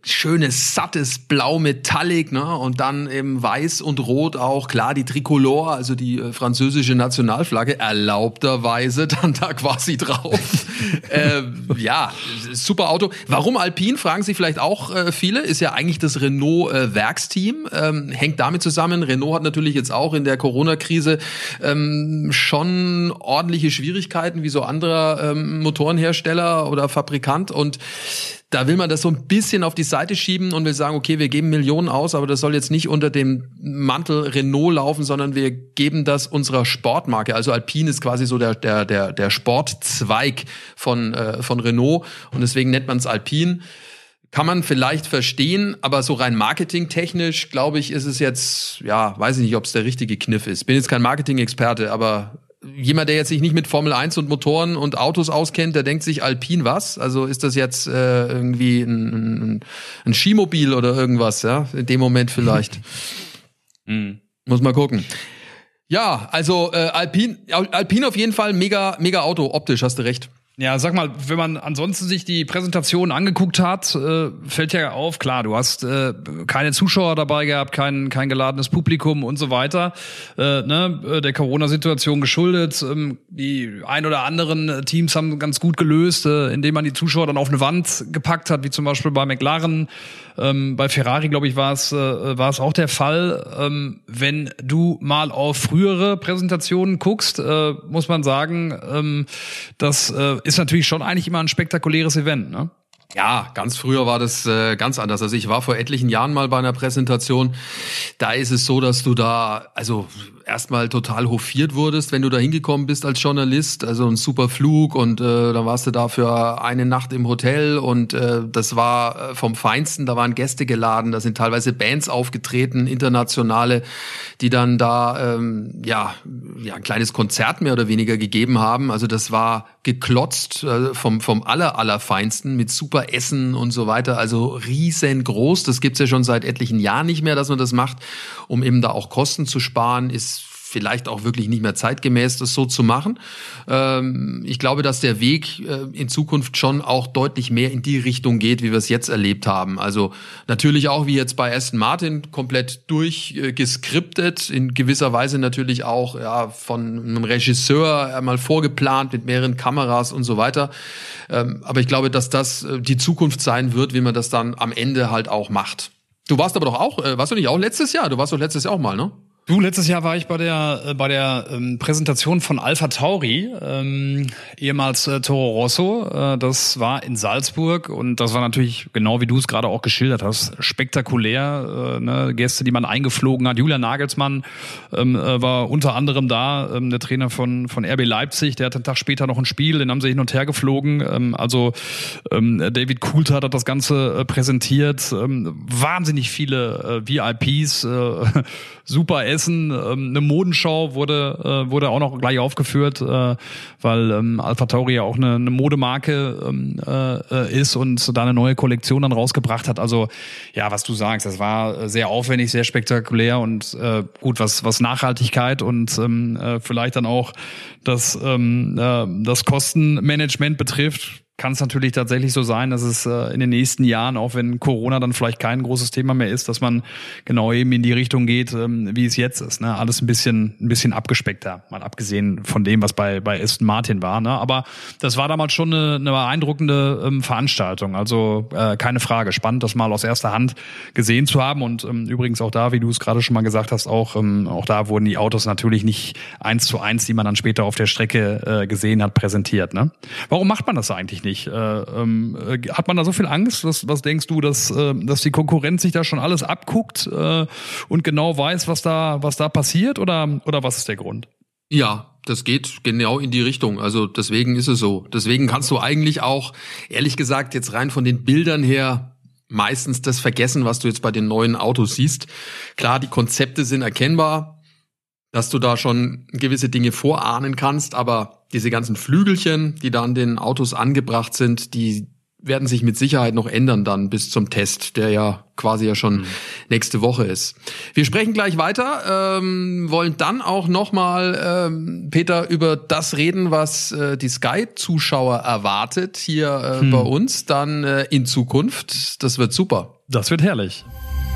schönes, sattes Blau Metallic, ne? Und dann eben weiß und rot auch, klar, die Tricolore, also die äh, französische Nationalflagge, erlaubterweise dann da quasi drauf. äh, ja, super Auto. Warum Alpine, fragen sich vielleicht auch äh, viele, ist ja eigentlich das Renault-Werksteam, äh, ähm, hängt damit zusammen. Renault hat natürlich jetzt auch in der Corona-Krise ähm, schon ordentliche Schwierigkeiten, wie so andere ähm, Motorenhersteller oder Fabrikant, und da will man das so ein bisschen auf die Seite schieben und will sagen, okay, wir geben Millionen aus, aber das soll jetzt nicht unter dem Mantel Renault laufen, sondern wir geben das unserer Sportmarke. Also Alpine ist quasi so der der der der Sportzweig von äh, von Renault, und deswegen nennt man es Alpine. Kann man vielleicht verstehen, aber so rein marketingtechnisch, glaube ich, ist es jetzt, ja, weiß ich nicht, ob es der richtige Kniff ist. Bin jetzt kein Marketing-Experte, aber jemand, der jetzt sich nicht mit Formel eins und Motoren und Autos auskennt, der denkt sich, Alpine was? Also ist das jetzt äh, irgendwie ein, ein, ein Skimobil oder irgendwas, ja? In dem Moment vielleicht. mhm. Muss mal gucken. Ja, also äh, Alpine, Alpine auf jeden Fall mega, mega Auto, optisch, hast du recht. Ja, sag mal, wenn man ansonsten sich die Präsentation angeguckt hat, äh, fällt ja auf, klar, du hast äh, keine Zuschauer dabei gehabt, kein kein geladenes Publikum und so weiter, äh, ne, der Corona-Situation geschuldet. Ähm, die ein oder anderen Teams haben ganz gut gelöst, äh, indem man die Zuschauer dann auf eine Wand gepackt hat, wie zum Beispiel bei McLaren. Ähm, bei Ferrari, glaube ich, war es äh, war es auch der Fall. Ähm, wenn du mal auf frühere Präsentationen guckst, äh, muss man sagen, ähm, das äh, ist natürlich schon eigentlich immer ein spektakuläres Event, ne? Ja, ganz früher war das äh, ganz anders. Also ich war vor etlichen Jahren mal bei einer Präsentation. Da ist es so, dass du da also erstmal total hofiert wurdest, wenn du da hingekommen bist als Journalist. Also ein super Flug, und äh, dann warst du da für eine Nacht im Hotel, und äh, das war vom Feinsten. Da waren Gäste geladen, da sind teilweise Bands aufgetreten, internationale, die dann da ähm, ja ja ein kleines Konzert mehr oder weniger gegeben haben. Also das war geklotzt äh, vom vom aller allerfeinsten mit super Essen und so weiter. Also riesengroß. Das gibt's ja schon seit etlichen Jahren nicht mehr, dass man das macht, um eben da auch Kosten zu sparen. Ist vielleicht auch wirklich nicht mehr zeitgemäß, das so zu machen. Ähm, ich glaube, dass der Weg äh, in Zukunft schon auch deutlich mehr in die Richtung geht, wie wir es jetzt erlebt haben. Also natürlich auch wie jetzt bei Aston Martin komplett durchgeskriptet, äh, in gewisser Weise natürlich auch ja von einem Regisseur einmal vorgeplant mit mehreren Kameras und so weiter. Ähm, aber ich glaube, dass das äh, die Zukunft sein wird, wie man das dann am Ende halt auch macht. Du warst aber doch auch, äh, warst du nicht auch letztes Jahr? Du warst doch letztes Jahr auch mal, ne? Du, letztes Jahr war ich bei der äh, bei der ähm, Präsentation von Alpha Tauri, ähm, ehemals äh, Toro Rosso. Äh, das war in Salzburg, und das war natürlich, genau wie du es gerade auch geschildert hast, spektakulär. Äh, ne? Gäste, die man eingeflogen hat. Julian Nagelsmann ähm, äh, war unter anderem da, ähm, der Trainer von von R B Leipzig. Der hat einen Tag später noch ein Spiel, den haben sie hin und her geflogen. Ähm, also ähm, David Coulthard hat das Ganze äh, präsentiert. Ähm, wahnsinnig viele äh, V I Ps, äh, super Essen, ähm, eine Modenschau wurde äh, wurde auch noch gleich aufgeführt, äh, weil ähm, Alpha Tauri ja auch eine, eine Modemarke ähm, äh, ist und da eine neue Kollektion dann rausgebracht hat. Also ja, was du sagst, das war sehr aufwendig, sehr spektakulär, und äh, gut, was was Nachhaltigkeit und ähm, äh, vielleicht dann auch das ähm, äh, das Kostenmanagement betrifft, kann es natürlich tatsächlich so sein, dass es äh, in den nächsten Jahren, auch wenn Corona dann vielleicht kein großes Thema mehr ist, dass man genau eben in die Richtung geht, ähm, wie es jetzt ist. Ne? Alles ein bisschen ein bisschen abgespeckter, mal abgesehen von dem, was bei bei Aston Martin war. Ne? Aber das war damals schon eine, eine beeindruckende ähm, Veranstaltung. Also äh, keine Frage, spannend, das mal aus erster Hand gesehen zu haben. Und ähm, übrigens auch da, wie du es gerade schon mal gesagt hast, auch ähm, auch da wurden die Autos natürlich nicht eins zu eins, die man dann später auf der Strecke äh, gesehen hat, präsentiert. Ne? Warum macht man das eigentlich nicht? Äh, ähm, äh, hat man da so viel Angst? Was, was denkst du, dass, äh, dass die Konkurrenz sich da schon alles abguckt äh, und genau weiß, was da, was da passiert? Oder, oder was ist der Grund? Ja, das geht genau in die Richtung. Also deswegen ist es so. Deswegen kannst du eigentlich auch, ehrlich gesagt, jetzt rein von den Bildern her meistens das vergessen, was du jetzt bei den neuen Autos siehst. Klar, die Konzepte sind erkennbar, dass du da schon gewisse Dinge vorahnen kannst, aber diese ganzen Flügelchen, die da an den Autos angebracht sind, die werden sich mit Sicherheit noch ändern dann bis zum Test, der ja quasi ja schon mhm. nächste Woche ist. Wir sprechen gleich weiter, ähm, wollen dann auch nochmal, ähm, Peter, über das reden, was äh, die Sky-Zuschauer erwartet hier äh, mhm. bei uns dann äh, in Zukunft. Das wird super. Das wird herrlich.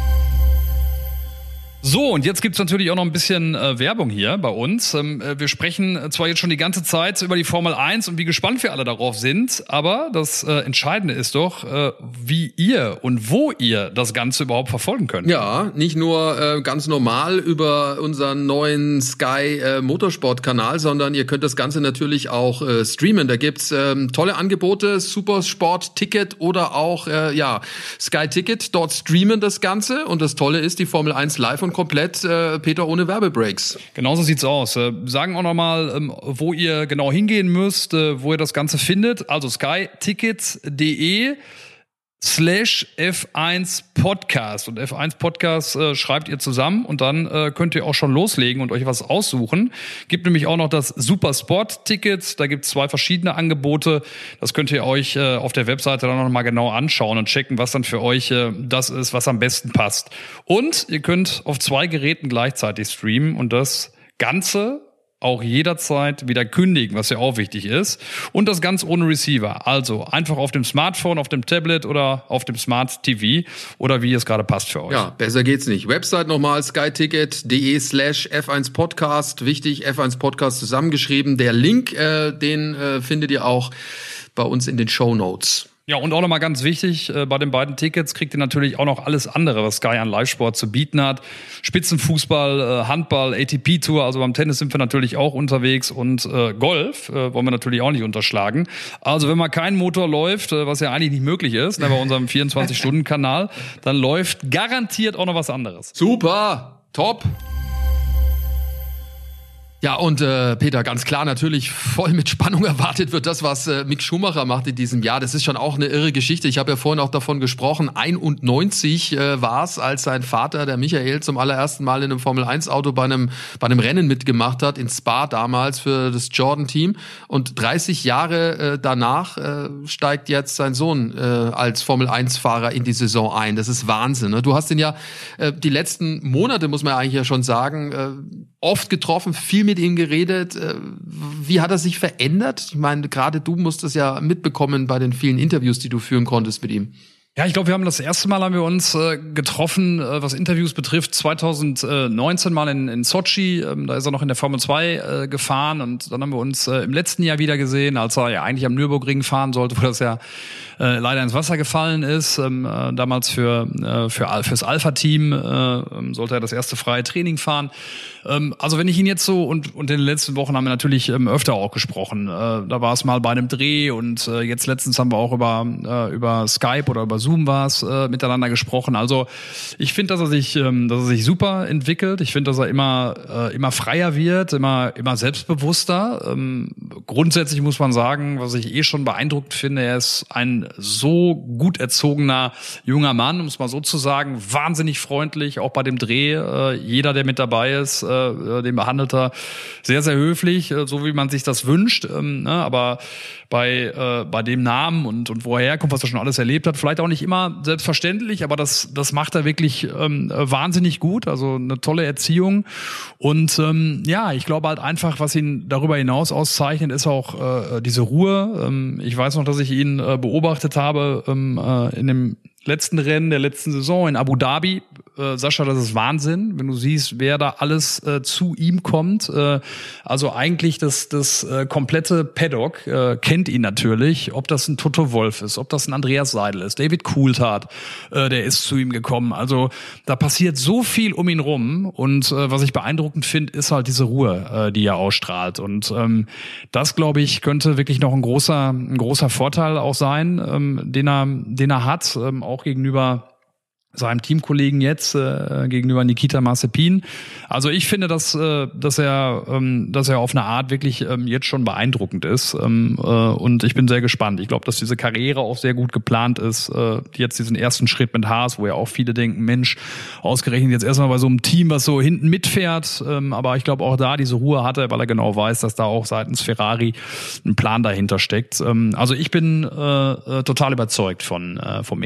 So, und jetzt gibt's natürlich auch noch ein bisschen äh, Werbung hier bei uns. Ähm, äh, wir sprechen zwar jetzt schon die ganze Zeit über die Formel eins und wie gespannt wir alle darauf sind, aber das äh, Entscheidende ist doch, äh, wie ihr und wo ihr das Ganze überhaupt verfolgen könnt. Ja, nicht nur äh, ganz normal über unseren neuen Sky äh, Motorsport-Kanal, sondern ihr könnt das Ganze natürlich auch äh, streamen. Da gibt's ähm, tolle Angebote, Supersport-Ticket oder auch äh, ja Sky Ticket. Dort streamen das Ganze und das Tolle ist, die Formel eins live und komplett, äh, Peter, ohne Werbebreaks. Genau so sieht's aus. Äh, sagen auch nochmal, ähm, wo ihr genau hingehen müsst, äh, wo ihr das Ganze findet. Also skytickets.de slash F eins Podcast. Und F eins Podcast äh, schreibt ihr zusammen und dann äh, könnt ihr auch schon loslegen und euch was aussuchen. Gibt nämlich auch noch das Super Sport Ticket. Da gibt's zwei verschiedene Angebote. Das könnt ihr euch äh, auf der Webseite dann noch mal genau anschauen und checken, was dann für euch äh, das ist, was am besten passt. Und ihr könnt auf zwei Geräten gleichzeitig streamen und das Ganze auch jederzeit wieder kündigen, was ja auch wichtig ist. Und das ganz ohne Receiver. Also einfach auf dem Smartphone, auf dem Tablet oder auf dem Smart T V oder wie es gerade passt für euch. Ja, besser geht's nicht. Website nochmal skyticket.de slash F1 Podcast. Wichtig, F eins Podcast zusammengeschrieben. Der Link, äh, den äh, findet ihr auch bei uns in den Shownotes. Ja, und auch nochmal ganz wichtig, äh, bei den beiden Tickets kriegt ihr natürlich auch noch alles andere, was Sky an Live-Sport zu bieten hat. Spitzenfußball, äh, Handball, A T P-Tour, also beim Tennis sind wir natürlich auch unterwegs und äh, Golf äh, wollen wir natürlich auch nicht unterschlagen. Also wenn mal kein Motor läuft, äh, was ja eigentlich nicht möglich ist, ne, bei unserem vierundzwanzig-Stunden-Kanal, dann läuft garantiert auch noch was anderes. Super, top. Ja, und äh, Peter, ganz klar, natürlich voll mit Spannung erwartet wird das, was äh, Mick Schumacher macht in diesem Jahr. Das ist schon auch eine irre Geschichte. Ich habe ja vorhin auch davon gesprochen, einundneunzig äh, war es, als sein Vater, der Michael, zum allerersten Mal in einem Formel eins Auto bei einem bei einem Rennen mitgemacht hat, in Spa damals für das Jordan-Team. Und dreißig Jahre äh, danach äh, steigt jetzt sein Sohn äh, als Formel eins Fahrer in die Saison ein. Das ist Wahnsinn. Ne? Du hast ihn ja äh, die letzten Monate, muss man ja eigentlich ja schon sagen, äh, oft getroffen, viel mit ihm geredet. Wie hat er sich verändert? Ich meine, gerade du musst das ja mitbekommen bei den vielen Interviews, die du führen konntest mit ihm. Ja, ich glaube, wir haben das erste Mal haben wir uns äh, getroffen, äh, was Interviews betrifft, zwanzig neunzehn mal in, in Sochi. Ähm, da ist er noch in der Formel zwei äh, gefahren und dann haben wir uns äh, im letzten Jahr wieder gesehen, als er ja eigentlich am Nürburgring fahren sollte, wo das ja äh, leider ins Wasser gefallen ist. Ähm, äh, damals für äh, für fürs Alpha-Team äh, sollte er das erste freie Training fahren. Ähm, also wenn ich ihn jetzt so und und in den letzten Wochen haben wir natürlich ähm, öfter auch gesprochen. Äh, da war es mal bei einem Dreh und äh, jetzt letztens haben wir auch über äh, über Skype oder über Zoom war es, äh, miteinander gesprochen. Also ich finde, dass er sich, ähm, dass er sich super entwickelt. Ich finde, dass er immer, äh, immer freier wird, immer, immer selbstbewusster. Ähm, grundsätzlich muss man sagen, was ich eh schon beeindruckt finde, er ist ein so gut erzogener junger Mann, um es mal so zu sagen, wahnsinnig freundlich, auch bei dem Dreh. Äh, jeder, der mit dabei ist, äh, den behandelt er sehr, sehr höflich, äh, so wie man sich das wünscht. Ähm, ne? Aber bei äh, bei dem Namen und und wo er herkommt, was er schon alles erlebt hat, vielleicht auch nicht immer selbstverständlich, aber das das macht er wirklich ähm, wahnsinnig gut, also eine tolle Erziehung und ähm, ja, ich glaube halt einfach, was ihn darüber hinaus auszeichnet, ist auch äh, diese Ruhe. Ähm, ich weiß noch, dass ich ihn äh, beobachtet habe ähm, äh, in dem letzten Rennen der letzten Saison in Abu Dhabi. Äh, Sascha, das ist Wahnsinn, wenn du siehst, wer da alles äh, zu ihm kommt. Äh, also eigentlich das das äh, komplette Paddock äh, kennt ihn natürlich, ob das ein Toto Wolff ist, ob das ein Andreas Seidel ist, David Coulthard, äh, der ist zu ihm gekommen. Also da passiert so viel um ihn rum und äh, was ich beeindruckend finde, ist halt diese Ruhe, äh, die er ausstrahlt. Und ähm, das, glaube ich, könnte wirklich noch ein großer ein großer Vorteil auch sein, ähm, den er den er hat, ähm, auch gegenüber seinem Teamkollegen jetzt, äh, gegenüber Nikita Mazepin. Also ich finde, dass äh, dass er ähm, dass er auf eine Art wirklich ähm, jetzt schon beeindruckend ist ähm, äh, und ich bin sehr gespannt. Ich glaube, dass diese Karriere auch sehr gut geplant ist. Äh, jetzt diesen ersten Schritt mit Haas, wo ja auch viele denken, Mensch, ausgerechnet jetzt erstmal bei so einem Team, was so hinten mitfährt. Ähm, aber ich glaube auch da diese Ruhe hat er, weil er genau weiß, dass da auch seitens Ferrari ein Plan dahinter steckt. Ähm, also ich bin äh, total überzeugt von äh, von Mick.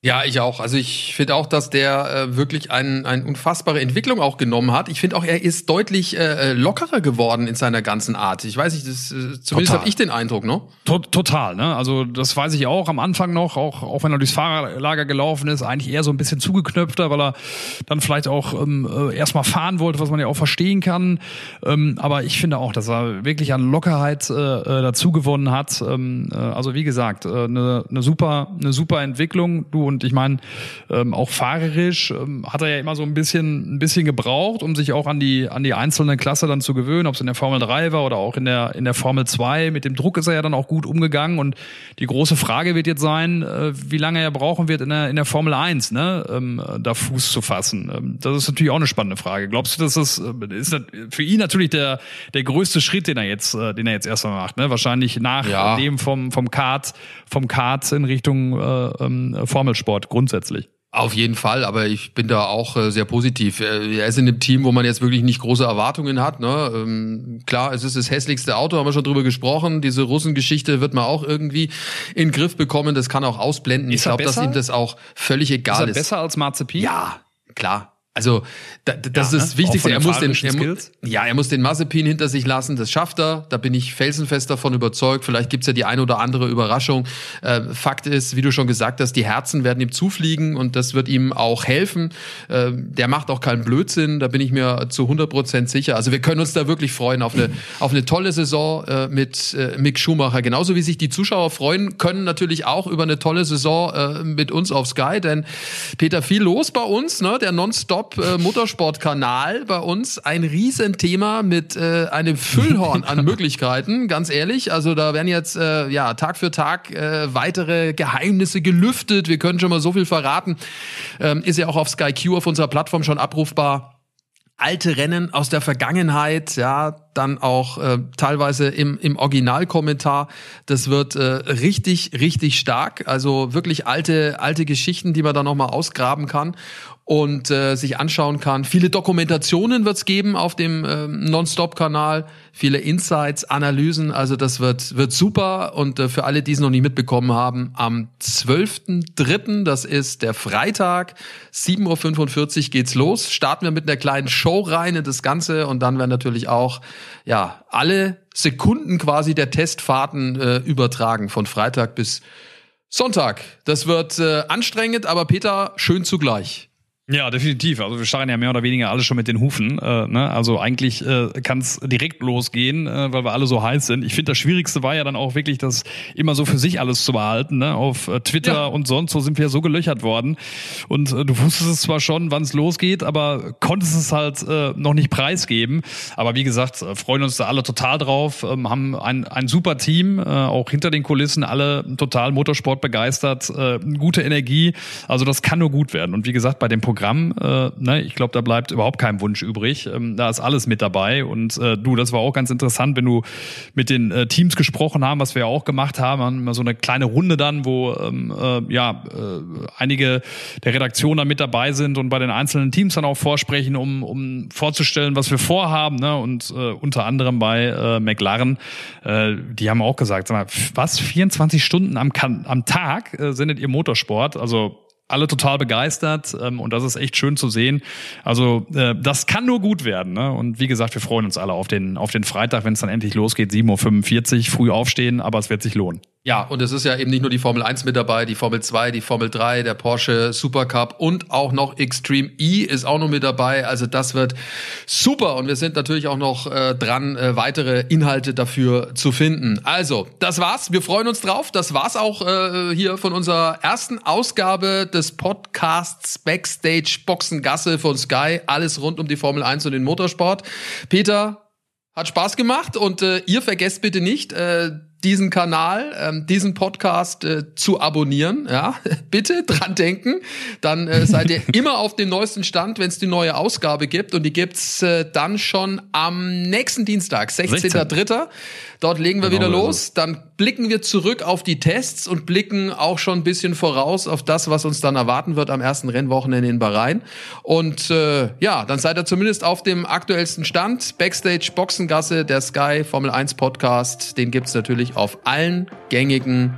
Ja, ich auch. Also ich finde auch, dass der äh, wirklich eine ein unfassbare Entwicklung auch genommen hat. Ich finde auch, er ist deutlich äh, lockerer geworden in seiner ganzen Art. Ich weiß nicht, das, äh, zumindest habe ich den Eindruck, ne? To- total, ne? Also das weiß ich auch am Anfang noch, auch, auch wenn er durchs Fahrerlager gelaufen ist, eigentlich eher so ein bisschen zugeknöpfter, weil er dann vielleicht auch ähm, äh, erstmal fahren wollte, was man ja auch verstehen kann. Ähm, aber ich finde auch, dass er wirklich an Lockerheit äh, dazu gewonnen hat. Ähm, äh, also wie gesagt, eine äh, ne, ne super, eine super Entwicklung. Du und ich meine, ähm, auch fahrerisch ähm, hat er ja immer so ein bisschen ein bisschen gebraucht, um sich auch an die an die einzelne Klasse dann zu gewöhnen, ob es in der Formel drei war oder auch in der in der Formel zwei. Mit dem Druck ist er ja dann auch gut umgegangen und die große Frage wird jetzt sein, äh, wie lange er brauchen wird in der in der Formel eins, ne, ähm, da Fuß zu fassen. Ähm, das ist natürlich auch eine spannende Frage. Glaubst du, dass das äh, ist für ihn natürlich der der größte Schritt, den er jetzt äh, den er jetzt erstmal macht, ne? Wahrscheinlich nach ja. dem vom vom Kart vom Kart in Richtung äh, ähm, Formelsport grundsätzlich. Auf jeden Fall, aber ich bin da auch äh, sehr positiv. Er ist in einem Team, wo man jetzt wirklich nicht große Erwartungen hat. Ne? Ähm, klar, es ist das hässlichste Auto, haben wir schon drüber gesprochen. Diese Russengeschichte wird man auch irgendwie in den Griff bekommen. Das kann auch ausblenden. Ist ich glaube, dass ihm das auch völlig egal ist. Ist er ist. besser als Mazepin? Ja, klar. Also da, das ja, ist das ne? Wichtigste. Er muss den, er, Skills? ja, er muss den Mazepin hinter sich lassen. Das schafft er. Da bin ich felsenfest davon überzeugt. Vielleicht gibt's ja die eine oder andere Überraschung. Äh, Fakt ist, wie du schon gesagt hast, die Herzen werden ihm zufliegen und das wird ihm auch helfen. Äh, der macht auch keinen Blödsinn. Da bin ich mir zu hundert Prozent sicher. Also wir können uns da wirklich freuen auf eine auf eine tolle Saison äh, mit äh, Mick Schumacher. Genauso wie sich die Zuschauer freuen können natürlich auch über eine tolle Saison äh, mit uns auf Sky. Denn Peter, viel los bei uns, ne? Der Nonstop Äh, Motorsportkanal bei uns, ein Riesenthema mit äh, einem Füllhorn an Möglichkeiten, ganz ehrlich. Also da werden jetzt äh, ja Tag für Tag äh, weitere Geheimnisse gelüftet. Wir können schon mal so viel verraten. Ähm, ist ja auch auf Sky Q auf unserer Plattform schon abrufbar. Alte Rennen aus der Vergangenheit, ja, dann auch äh, teilweise im im Originalkommentar. Das wird äh, richtig, richtig stark. Also wirklich alte alte Geschichten, die man da nochmal ausgraben kann und äh, sich anschauen kann. Viele Dokumentationen wird's geben auf dem äh, Nonstop-Kanal, viele Insights, Analysen, also das wird wird super und äh, für alle, die es noch nicht mitbekommen haben, am zwölften dritten, das ist der Freitag, sieben Uhr fünfundvierzig geht's los, starten wir mit einer kleinen Show rein in das Ganze und dann werden natürlich auch ja alle Sekunden quasi der Testfahrten äh, übertragen, von Freitag bis Sonntag. Das wird äh, anstrengend, aber Peter, schön zugleich. Ja, definitiv. Also wir starren ja mehr oder weniger alle schon mit den Hufen. Äh, ne? Also eigentlich äh, kann es direkt losgehen, äh, weil wir alle so heiß sind. Ich finde, das Schwierigste war ja dann auch wirklich, das immer so für sich alles zu behalten. Ne? Auf äh, Twitter ja. und sonst, so sind wir so gelöchert worden. Und äh, du wusstest es zwar schon, wann es losgeht, aber konntest es halt äh, noch nicht preisgeben. Aber wie gesagt, äh, freuen uns da alle total drauf. Ähm, haben ein, ein super Team, äh, auch hinter den Kulissen, alle total Motorsport begeistert, äh, gute Energie. Also das kann nur gut werden. Und wie gesagt, bei dem Programm Programm, äh, ne, ich glaube, da bleibt überhaupt kein Wunsch übrig. Ähm, da ist alles mit dabei. Und äh, du, das war auch ganz interessant, wenn du mit den äh, Teams gesprochen haben, was wir ja auch gemacht haben, haben immer so eine kleine Runde dann, wo ähm, äh, ja äh, einige der Redaktionen da mit dabei sind und bei den einzelnen Teams dann auch vorsprechen, um um vorzustellen, was wir vorhaben. Ne? Und äh, unter anderem bei äh, McLaren, äh, die haben auch gesagt, sag mal, was, vierundzwanzig Stunden am, am Tag äh, sendet ihr Motorsport? Also alle total begeistert ähm, und das ist echt schön zu sehen. Also äh, das kann nur gut werden. Ne? Und wie gesagt, wir freuen uns alle auf den auf den Freitag, wenn es dann endlich losgeht, sieben Uhr fünfundvierzig, früh aufstehen, aber es wird sich lohnen. Ja, und es ist ja eben nicht nur die Formel eins mit dabei, die Formel zwei, die Formel drei, der Porsche Supercup und auch noch Extreme E ist auch noch mit dabei. Also das wird super und wir sind natürlich auch noch äh, dran, äh, weitere Inhalte dafür zu finden. Also, das war's. Wir freuen uns drauf. Das war's auch äh, hier von unserer ersten Ausgabe des Podcasts Backstage Boxengasse von Sky. Alles rund um die Formel eins und den Motorsport. Peter, hat Spaß gemacht und äh, ihr vergesst bitte nicht, äh, diesen Kanal, ähm, diesen Podcast äh, zu abonnieren. Ja, bitte dran denken. Dann äh, seid ihr immer auf dem neuesten Stand, wenn es die neue Ausgabe gibt. Und die gibt's äh, dann schon am nächsten Dienstag, sechzehnten dritten Dort legen wir genau wieder los. Dann blicken wir zurück auf die Tests und blicken auch schon ein bisschen voraus auf das, was uns dann erwarten wird am ersten Rennwochenende in Bahrain. Und äh, ja, dann seid ihr zumindest auf dem aktuellsten Stand. Backstage Boxengasse, der Sky Formel eins Podcast, den gibt's natürlich auf allen gängigen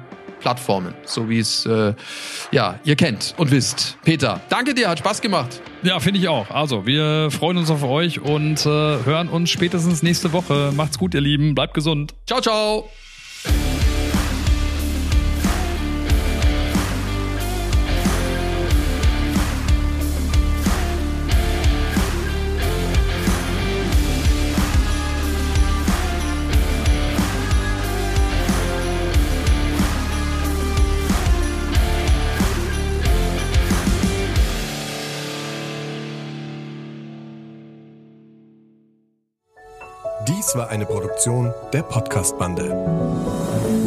Plattformen, so wie es äh, ja ihr kennt und wisst. Peter, danke dir, hat Spaß gemacht. Ja, finde ich auch. Also, wir freuen uns auf euch und äh, hören uns spätestens nächste Woche. Macht's gut, ihr Lieben. Bleibt gesund. Ciao, ciao. Dies war eine Produktion der Podcast-Bande.